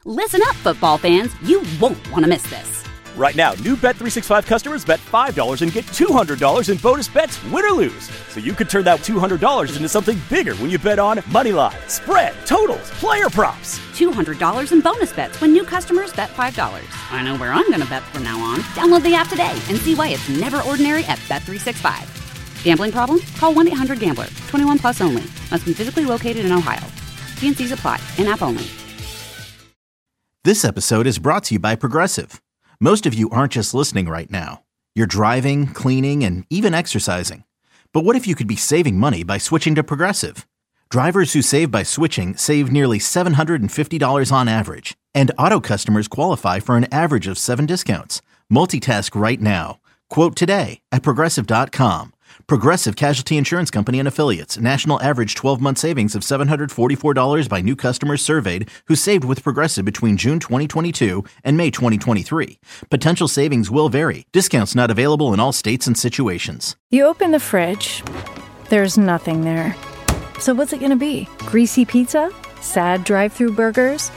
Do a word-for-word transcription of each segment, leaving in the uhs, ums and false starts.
Listen up, football fans. You won't want to miss this. Right now, new Bet three sixty-five customers bet five dollars and get two hundred dollars in bonus bets, win or lose. So you could turn that two hundred dollars into something bigger when you bet on money line, spread, totals, player props. two hundred dollars in bonus bets when new customers bet five dollars. I know where I'm going to bet from now on. Download the app today and see why it's never ordinary at Bet three sixty-five. Gambling problem? Call one eight hundred gambler. twenty-one plus only. Must be physically located in Ohio. T and C's apply. In-app only. This episode is brought to you by Progressive. Most of you aren't just listening right now. You're driving, cleaning, and even exercising. But what if you could be saving money by switching to Progressive? Drivers who save by switching save nearly seven hundred fifty dollars on average. And auto customers qualify for an average of seven discounts. Multitask right now. Quote today at Progressive dot com. Progressive Casualty Insurance Company and Affiliates. National average twelve-month savings of seven hundred forty-four dollars by new customers surveyed who saved with Progressive between June twenty twenty-two and May twenty twenty-three. Potential savings will vary. Discounts not available in all states and situations. You open the fridge. There's nothing there. So what's it going to be? Greasy pizza? Sad drive-through burgers?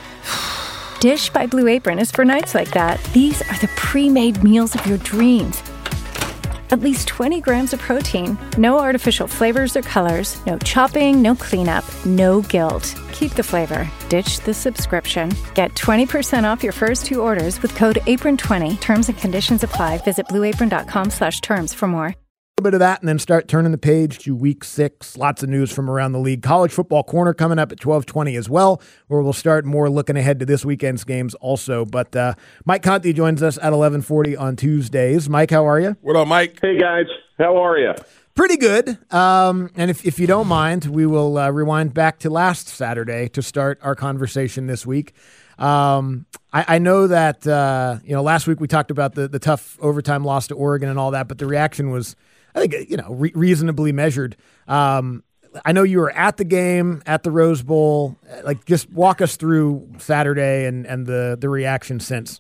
Dish by Blue Apron is for nights like that. These are the pre-made meals of your dreams. At least twenty grams of protein, no artificial flavors or colors, no chopping, no cleanup, no guilt. Keep the flavor. Ditch the subscription. Get twenty percent off your first two orders with code apron twenty. Terms and conditions apply. Visit blueapron.com slash terms for more. A bit of that and then start turning the page to week six. Lots of news from around the league. College Football Corner coming up at twelve twenty as well, where we'll start more looking ahead to this weekend's games also. But uh, Mike Conti joins us at eleven forty on Tuesdays. Mike, how are you? What up, Mike? Hey, guys. How are you? Pretty good. Um, and if, if you don't mind, we will uh, rewind back to last Saturday to start our conversation this week. Um, I, I know that, uh, you know, last week we talked about the, the tough overtime loss to Oregon and all that, but the reaction was, I think, you know, re- reasonably measured. Um, I know you were at the game, at the Rose Bowl. Like, just walk us through Saturday and, and the, the reaction since.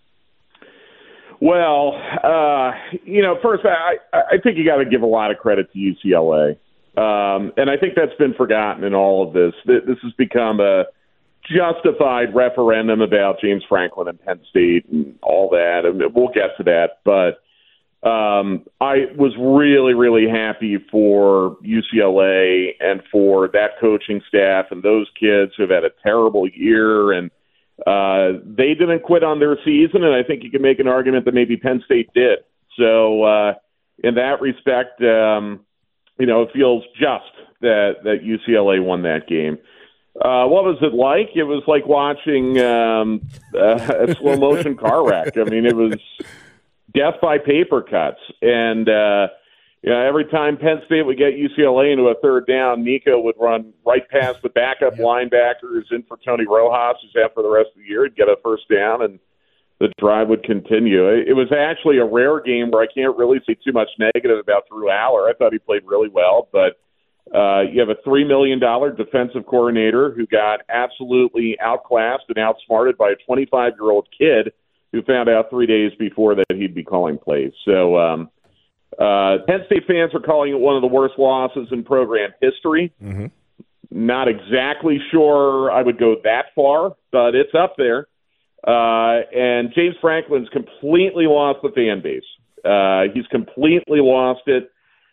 Well, uh, you know, first, I, I think you got to give a lot of credit to U C L A. Um, and I think that's been forgotten in all of this. This has become a justified referendum about James Franklin and Penn State and all that. And we'll get to that. But Um, I was really, really happy for U C L A and for that coaching staff and those kids who have had a terrible year, and uh, they didn't quit on their season, and I think you can make an argument that maybe Penn State did. So uh, in that respect, um, you know, it feels just that, that U C L A won that game. Uh, what was it like? It was like watching um, a, a slow-motion car wreck. I mean, it was death by paper cuts. And, uh, you know, every time Penn State would get U C L A into a third down, Nico would run right past the backup yep. linebackers in for Tony Rojas, who's out for the rest of the year. He'd get a first down, and the drive would continue. It was actually a rare game where I can't really say too much negative about Drew Aller. I thought he played really well, but uh, you have a three million dollars defensive coordinator who got absolutely outclassed and outsmarted by a twenty-five-year-old kid who found out three days before that he'd be calling plays. So um, uh, Penn State fans are calling it one of the worst losses in program history. Mm-hmm. Not exactly sure I would go that far, but it's up there. Uh, and James Franklin's completely lost the fan base. Uh, he's completely lost it.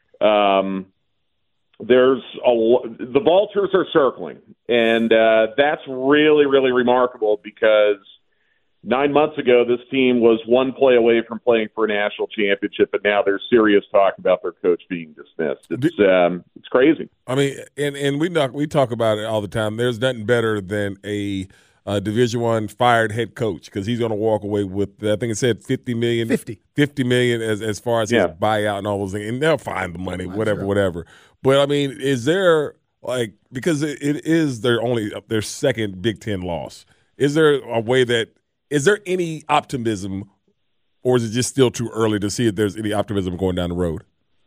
Um, there's a, the vultures are circling, and uh, that's really, really remarkable because nine months ago, this team was one play away from playing for a national championship, and now there's serious talk about their coach being dismissed. It's um, it's crazy. I mean, and and we talk we talk about it all the time. There's nothing better than a uh, Division One fired head coach because he's going to walk away with, I think it said fifty million, fifty, fifty million as as far as yeah. his buyout and all those things, and they'll find the money, whatever, sure. whatever. But I mean, is there like because it, it is their only their second Big Ten loss? Is there a way that Is there any optimism, or is it just still too early to see if there's any optimism going down the road?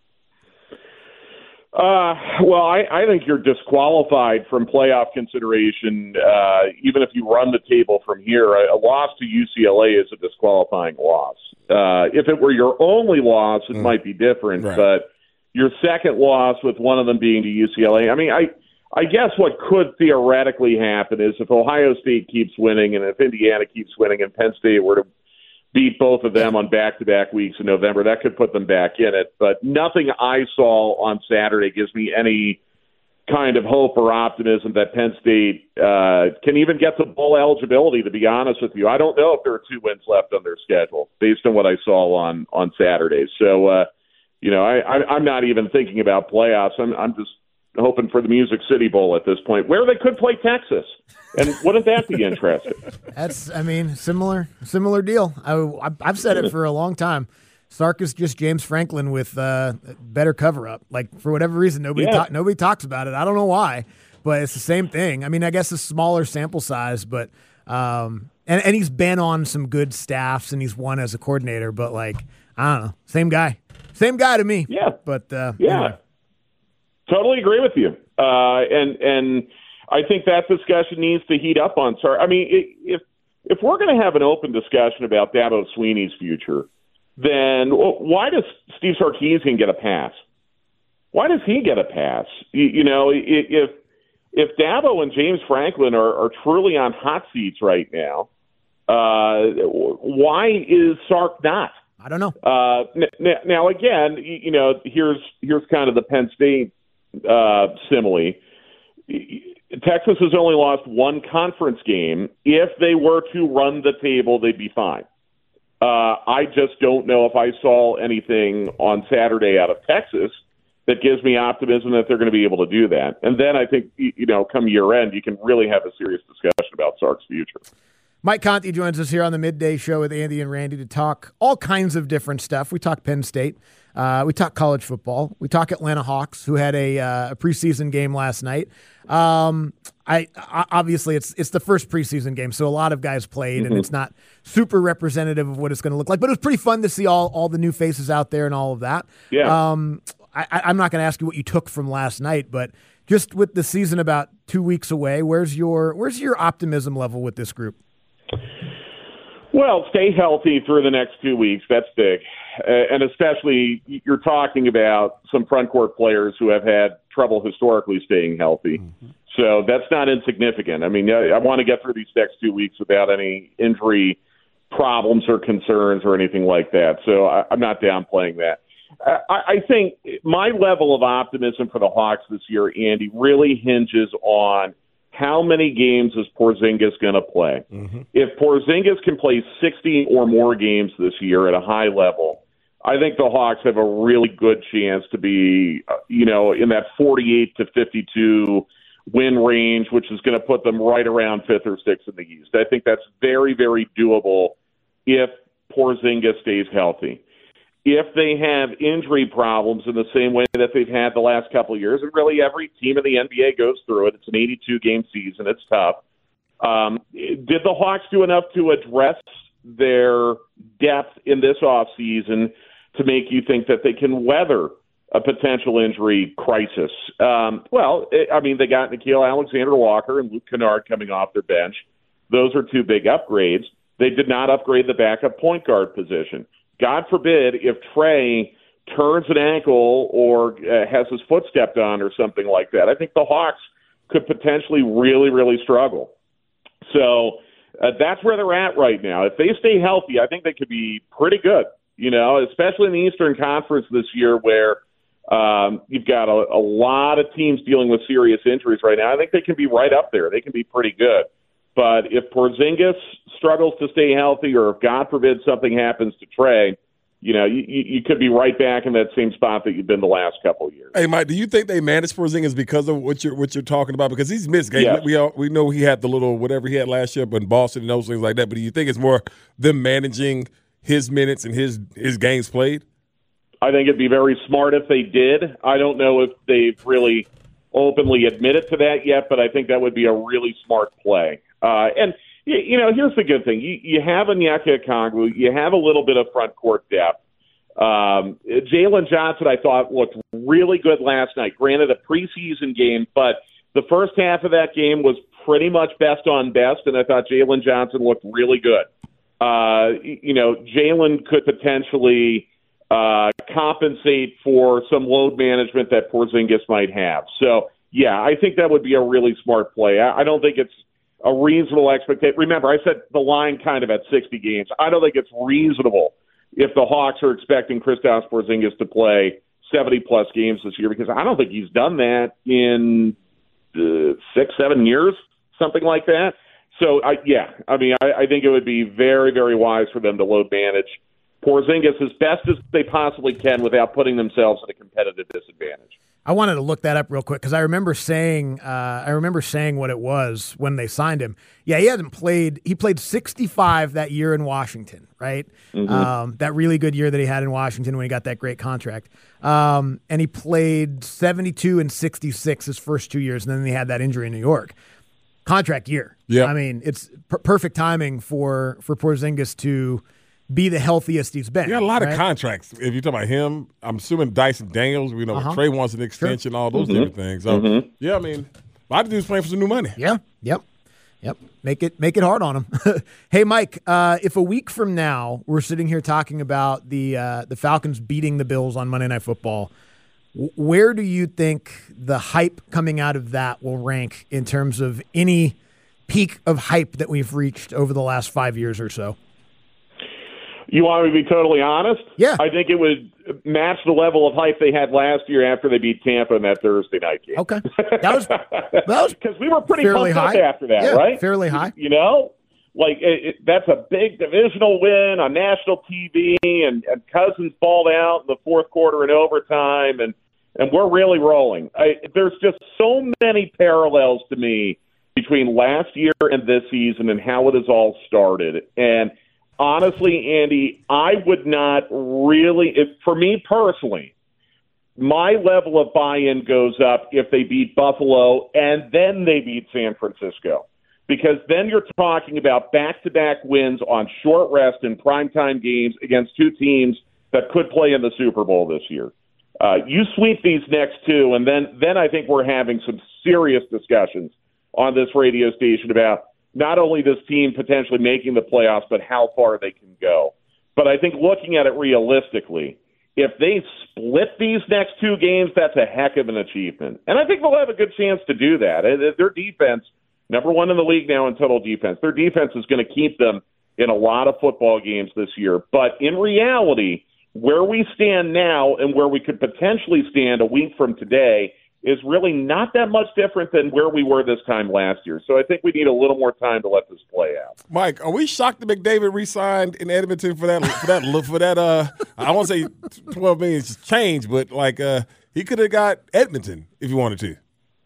Uh, well, I, I think you're disqualified from playoff consideration, uh, even if you run the table from here. A, a loss to U C L A is a disqualifying loss. Uh, if it were your only loss, it mm. might be different. Right. But your second loss, with one of them being to U C L A, I mean, I I guess what could theoretically happen is if Ohio State keeps winning and if Indiana keeps winning and Penn State were to beat both of them on back-to-back weeks in November, that could put them back in it. But nothing I saw on Saturday gives me any kind of hope or optimism that Penn State uh, can even get to bowl eligibility, to be honest with you. I don't know if there are two wins left on their schedule based on what I saw on, on Saturday. So, uh, you know, I, I, I'm not even thinking about playoffs. I'm, I'm just hoping for the Music City Bowl at this point, where they could play Texas. And wouldn't that be interesting? That's, I mean, similar similar deal. I, I've said it for a long time. Sark is just James Franklin with uh, better cover-up. Like, for whatever reason, nobody yeah. ta- nobody talks about it. I don't know why, but it's the same thing. I mean, I guess a smaller sample size, but um, and, and he's been on some good staffs, and he's won as a coordinator, but, like, I don't know. Same guy. Same guy to me. Yeah. But, uh, yeah. Anyway. Totally agree with you. Uh, and and I think that discussion needs to heat up on Sark. I mean, if if we're going to have an open discussion about Dabo Swinney's future, then why does Steve Sarkisian get a pass? Why does he get a pass? You, you know, if if Dabo and James Franklin are, are truly on hot seats right now, uh, why is Sark not? I don't know. Uh, n- now, again, you know, here's here's kind of the Penn State uh, simile. Texas has only lost one conference game. If they were to run the table, they'd be fine. Uh, I just don't know if I saw anything on Saturday out of Texas that gives me optimism that they're going to be able to do that. And then I think, you know, come year end, you can really have a serious discussion about Sark's future. Mike Conti joins us here on the Midday Show with Andy and Randy to talk all kinds of different stuff. We talk Penn State. Uh, we talk college football. We talk Atlanta Hawks, who had a, uh, a preseason game last night. Um, I, I obviously it's it's the first preseason game, so a lot of guys played, mm-hmm. and it's not super representative of what it's going to look like. But it was pretty fun to see all all the new faces out there and all of that. Yeah. Um, I, I'm not going to ask you what you took from last night, but just with the season about two weeks away, where's your where's your optimism level with this group? Well, stay healthy through the next two weeks. That's big. Uh, and especially you're talking about some front court players who have had trouble historically staying healthy. Mm-hmm. So that's not insignificant. I mean, I, I want to get through these next two weeks without any injury problems or concerns or anything like that. So I, I'm not downplaying that. Uh, I, I think my level of optimism for the Hawks this year, Andy, really hinges on how many games is Porzingis going to play? Mm-hmm. If Porzingis can play sixty or more games this year at a high level, I think the Hawks have a really good chance to be, uh, you know, in that forty-eight to fifty-two win range, which is going to put them right around fifth or sixth in the East. I think that's very, very doable if Porzingis stays healthy. If they have injury problems in the same way that they've had the last couple of years, and really every team in the N B A goes through it, it's an eighty-two game season, it's tough. Um, did the Hawks do enough to address their depth in this offseason to make you think that they can weather a potential injury crisis? Um, well, it, I mean, they got Nickeil Alexander-Walker and Luke Kennard coming off their bench. Those are two big upgrades. They did not upgrade the backup point guard position. God forbid if Trey turns an ankle or uh, has his foot stepped on or something like that. I think the Hawks could potentially really, really struggle. So uh, that's where they're at right now. If they stay healthy, I think they could be pretty good, you know, especially in the Eastern Conference this year where um, you've got a, a lot of teams dealing with serious injuries right now. I think they can be right up there. They can be pretty good. But if Porzingis struggles to stay healthy, or if, God forbid, something happens to Trey, you know, you, you could be right back in that same spot that you've been the last couple of years. Hey, Mike, do you think they managed Porzingis because of what you're what you're talking about? Because he's missed games. Yes. We all, we know he had the little whatever he had last year, but in Boston and those things like that. But do you think it's more them managing his minutes and his his games played? I think it'd be very smart if they did. I don't know if they've really openly admitted to that yet, but I think that would be a really smart play. Uh, and, you know, here's the good thing. You, you have Onyeka Okongwu. You have a little bit of front court depth. Um, Jalen Johnson, I thought, looked really good last night. Granted, a preseason game, but the first half of that game was pretty much best on best, and I thought Jalen Johnson looked really good. Uh, you know, Jalen could potentially uh, compensate for some load management that Porzingis might have. So yeah, I think that would be a really smart play. I, I don't think it's a reasonable expectation. Remember, I said the line kind of at sixty games. I don't think it's reasonable if the Hawks are expecting Kristaps Porzingis to play seventy-plus games this year, because I don't think he's done that in uh, six, seven years, something like that. So, I, yeah, I mean, I, I think it would be very, very wise for them to load manage Porzingis as best as they possibly can without putting themselves at a competitive disadvantage. I wanted to look that up real quick because I remember saying uh, I remember saying what it was when they signed him. Yeah, he hadn't played. He played sixty-five that year in Washington, right? Mm-hmm. Um, that really good year that he had in Washington when he got that great contract. Um, and he played seventy-two and sixty-six his first two years, and then he had that injury in New York. Contract year. Yeah, I mean, it's per- perfect timing for for Porzingis to be the healthiest he's been. You got a lot right? of contracts. If you talk about him, I'm assuming Dyson Daniels, we know uh-huh. Trey wants an extension, sure. all those mm-hmm. different things. So, mm-hmm. yeah, I mean, a lot of dudes playing for some new money. Yeah, yep, yep. Make it make it hard on him. Hey, Mike, uh, if a week from now we're sitting here talking about the uh, the Falcons beating the Bills on Monday Night Football, w- where do you think the hype coming out of that will rank in terms of any peak of hype that we've reached over the last five years or so? You want me to be totally honest? Yeah. I think it would match the level of hype they had last year after they beat Tampa in that Thursday night game. Okay. That was that was because we were pretty fairly pumped high. up after that, yeah, right? Fairly high. You know? Like, it, it, that's a big divisional win on national T V, and, and Cousins balled out in the fourth quarter in overtime, and, and we're really rolling. I, there's just so many parallels to me between last year and this season and how it has all started. And honestly, Andy, I would not really, if, for me personally, my level of buy-in goes up if they beat Buffalo and then they beat San Francisco. Because then you're talking about back-to-back wins on short rest in primetime games against two teams that could play in the Super Bowl this year. Uh, you sweep these next two, and then, then I think we're having some serious discussions on this radio station about not only this team potentially making the playoffs, but how far they can go. But I think looking at it realistically, if they split these next two games, that's a heck of an achievement. And I think they'll have a good chance to do that. Their defense, number one in the league now in total defense, their defense is going to keep them in a lot of football games this year. But in reality, where we stand now and where we could potentially stand a week from today is really not that much different than where we were this time last year. So I think we need a little more time to let this play out. Mike, are we shocked that McDavid re-signed in Edmonton for that? For that? For that? Uh, I won't say twelve million change, but like uh, he could have got Edmonton if he wanted to.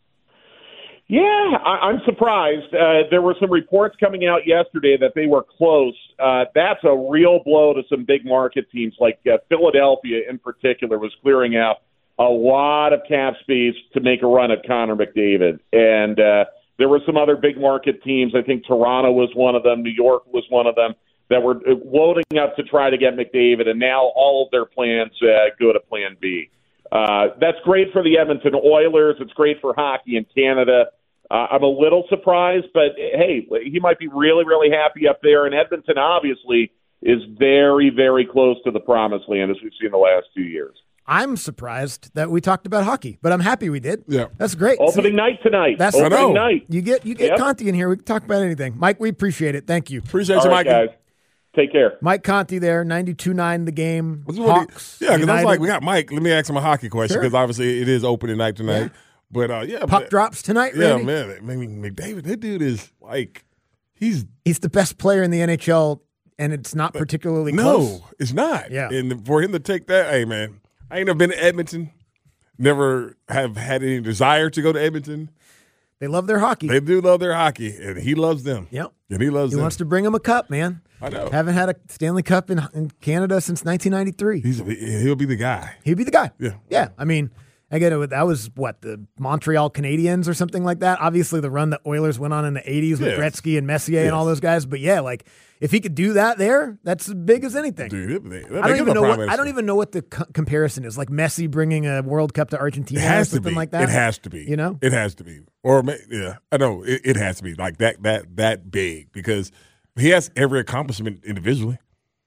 Yeah, I, I'm surprised. Uh, there were some reports coming out yesterday that they were close. Uh, that's a real blow to some big market teams, like uh, Philadelphia in particular was clearing out a lot of cap space to make a run at Connor McDavid. And uh, there were some other big market teams. I think Toronto was one of them. New York was one of them that were loading up to try to get McDavid. And now all of their plans uh, go to plan B. Uh, that's great for the Edmonton Oilers. It's great for hockey in Canada. Uh, I'm a little surprised, but hey, he might be really, really happy up there. And Edmonton obviously is very, very close to the promised land, as we've seen the last two years. I'm surprised that we talked about hockey, but I'm happy we did. Yeah, that's great. Opening See, night tonight. That's opening night. You get you get yep. Conti in here. We can talk about anything. Mike, we appreciate it. Thank you. Appreciate All you, right, Mike. Guys. Take care. Mike Conti there, ninety-two nine the game. Hawks. He, yeah, because I was like, we got Mike. Let me ask him a hockey question because sure. obviously it is opening night tonight. Yeah. But uh, yeah, puck man. drops tonight. Yeah, Randy? man. I mean, McDavid, that dude is like, he's he's the best player in the N H L, and it's not particularly no, close. No, it's not. Yeah, and for him to take that, hey man, I ain't never been to Edmonton. Never have had any desire to go to Edmonton. They love their hockey. They do love their hockey, and he loves them. Yep, and he loves he them. He wants to bring them a cup, man. I know. Haven't had a Stanley Cup in, in Canada since nineteen ninety-three. He's he'll be the guy. He'll be the guy. Yeah, yeah. I mean. Again, that was, what, the Montreal Canadiens or something like that? Obviously, the run that Oilers went on in the eighties with yes. Gretzky and Messier yes. and all those guys. But, yeah, like, if he could do that there, that's as big as anything. Dude, that, that I, don't even know what, I don't even know what the co- comparison is. Like Messi bringing a World Cup to Argentina it has or something to be. like that? It has to be. You know? It has to be. Or, yeah, I know. It, it has to be like that, that, that big because he has every accomplishment individually.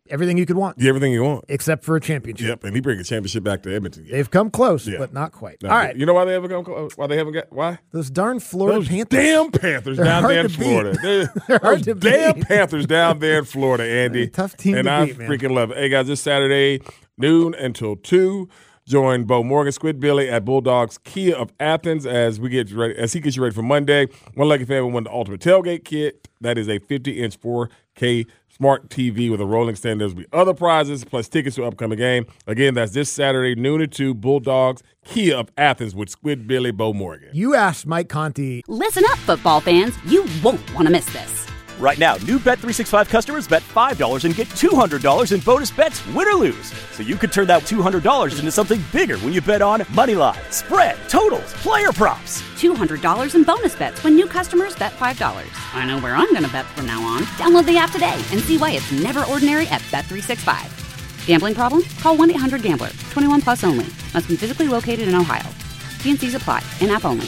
everything you could want. Yeah, everything you want. Except for a championship. Yep, and he bring a championship back to Edmonton. They've come close, Yeah. but not quite. No, All right. You know why they haven't come close? Why they haven't got, why? Those darn Florida Those Panthers. damn Panthers They're down hard there in to beat. Florida. They're, They're hard those to damn beat. Panthers down there in Florida, Andy. Tough team and to I beat, man. freaking love it. Hey, guys, this Saturday, noon until two. Join Bo Morgan, Squid Billy at Bulldogs Kia of Athens as we get ready, as he gets you ready for Monday. One Lucky Fan will win the Ultimate Tailgate Kit. That is a fifty-inch four K smart T V with a rolling stand. There'll be other prizes plus tickets to the upcoming game. Again, that's this Saturday, noon to two. Bulldogs Kia of Athens with Squid Billy, Bo Morgan. You asked Mike Conti. Listen up, football fans. You won't want to miss this. Right now, new Bet three sixty-five customers bet five dollars and get two hundred dollars in bonus bets, win or lose. So you could turn that two hundred dollars into something bigger when you bet on Moneyline, spread, totals, player props. two hundred dollars in bonus bets when new customers bet five dollars. I know where I'm going to bet from now on. Download the app today and see why it's never ordinary at Bet three sixty-five. Gambling problem? Call one eight hundred gambler. twenty-one plus only. Must be physically located in Ohio. T and C's apply. In-app only.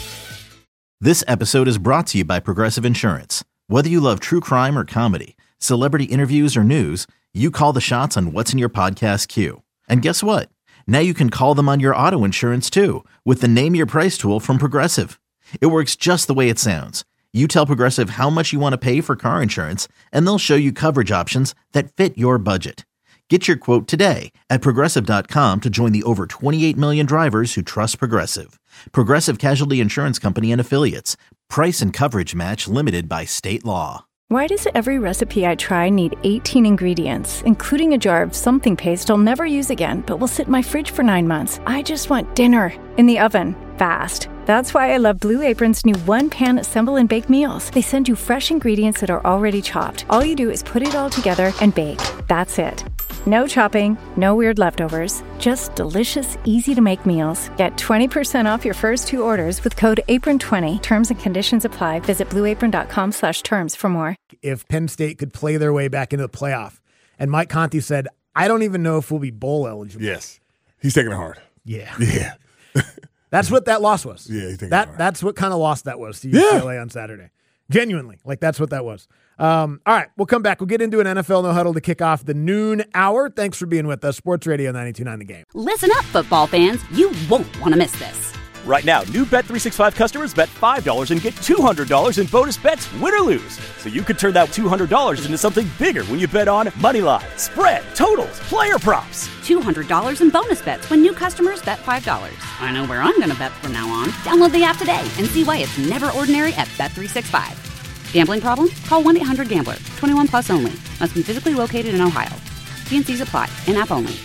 This episode is brought to you by Progressive Insurance. Whether you love true crime or comedy, celebrity interviews or news, you call the shots on what's in your podcast queue. And guess what? Now you can call them on your auto insurance too with the Name Your Price tool from Progressive. It works just the way it sounds. You tell Progressive how much you want to pay for car insurance, and they'll show you coverage options that fit your budget. Get your quote today at Progressive dot com to join the over twenty-eight million drivers who trust Progressive. Progressive Casualty Insurance Company and Affiliates. Price and coverage match limited by state law. Why does every recipe I try need eighteen ingredients, including a jar of something paste I'll never use again, but will sit in my fridge for nine months? I just want dinner in the oven, fast. That's why I love Blue Apron's new one-pan assemble and bake meals. They send you fresh ingredients that are already chopped. All you do is put it all together and bake. That's it. No chopping, no weird leftovers, just delicious, easy-to-make meals. Get twenty percent off your first two orders with code apron twenty. Terms and conditions apply. Visit blue apron dot com slash terms for more. If Penn State could play their way back into the playoff. And Mike Conti said, I don't even know if we'll be bowl eligible. Yes. He's taking it hard. Yeah. Yeah. That's what that loss was. Yeah, he's taking that it hard. That's what kind of loss that was to U C L A Yeah. on Saturday. Genuinely. Like, that's what that was. Um, all right, we'll come back. We'll get into an N F L No Huddle to kick off the noon hour. Thanks for being with us. Sports Radio ninety-two point nine The Game. Listen up, football fans. You won't want to miss this. Right now, new Bet three sixty-five customers bet five dollars and get two hundred dollars in bonus bets, win or lose. So you could turn that two hundred dollars into something bigger when you bet on Moneyline, spread, totals, player props. two hundred dollars in bonus bets when new customers bet five dollars. I know where I'm going to bet from now on. Download the app today and see why it's never ordinary at Bet three sixty-five. Gambling problem? Call one eight hundred gambler. twenty-one plus only. Must be physically located in Ohio. T and C's apply. In-app only.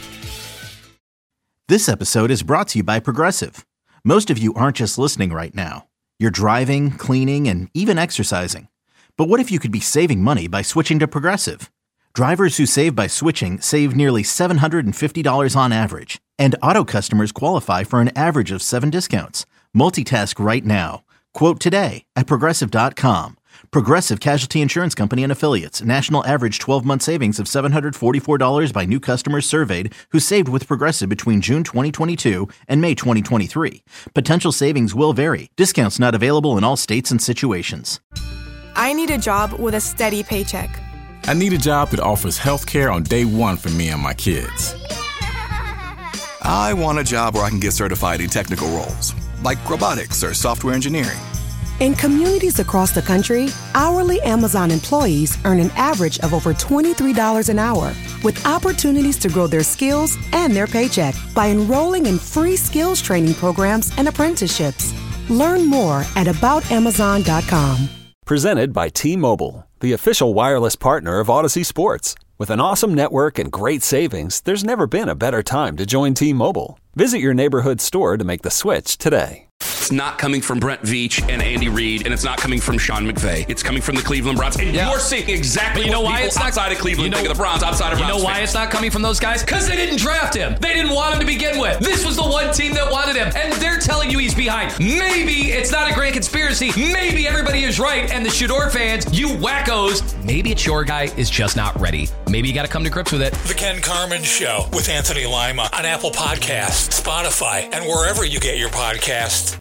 This episode is brought to you by Progressive. Most of you aren't just listening right now. You're driving, cleaning, and even exercising. But what if you could be saving money by switching to Progressive? Drivers who save by switching save nearly seven hundred fifty dollars on average. And auto customers qualify for an average of seven discounts. Multitask right now. Quote today at Progressive dot com. Progressive Casualty Insurance Company and Affiliates. National average twelve-month savings of seven hundred forty-four dollars by new customers surveyed who saved with Progressive between June twenty twenty-two and May twenty twenty-three. Potential savings will vary. Discounts not available in all states and situations. I need a job with a steady paycheck. I need a job that offers health care on day one for me and my kids. I want a job where I can get certified in technical roles, like robotics or software engineering. In communities across the country, hourly Amazon employees earn an average of over twenty-three dollars an hour, with opportunities to grow their skills and their paycheck by enrolling in free skills training programs and apprenticeships. Learn more at about amazon dot com. Presented by T-Mobile, the official wireless partner of Odyssey Sports. With an awesome network and great savings, there's never been a better time to join T-Mobile. Visit your neighborhood store to make the switch today. It's not coming from Brent Veach and Andy Reid, and it's not coming from Sean McVay. It's coming from the Cleveland Browns. And yeah. you're seeing exactly you know what why people it's not, outside of Cleveland you know, think of the Browns, outside of You Browns know why fans. it's not coming from those guys? Because they didn't draft him. They didn't want him to begin with. This was the one team that wanted him, and they're telling you he's behind. Maybe it's not a grand conspiracy. Maybe everybody is right, and the Shador fans, you wackos, maybe it's your guy is just not ready. Maybe you got to come to grips with it. The Ken Carman Show with Anthony Lima on Apple Podcasts, Spotify, and wherever you get your podcasts.